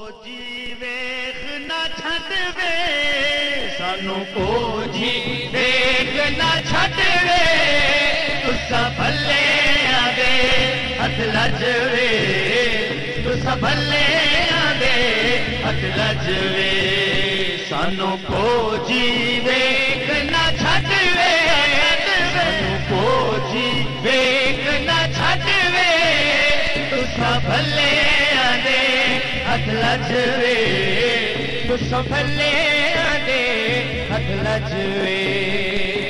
जी वेख ना छड़वे, सानू को जी वेख ना छड़वे, तुसा भले आदे हथ लजवे, तुसा भले आदे हथ लजवे, सानू को जी वेख ना छड़वे, सानू को जी वेख ना छड़वे, तुसा भले आदे हथ लजवे, तुसा भले आदे हथ लजवे।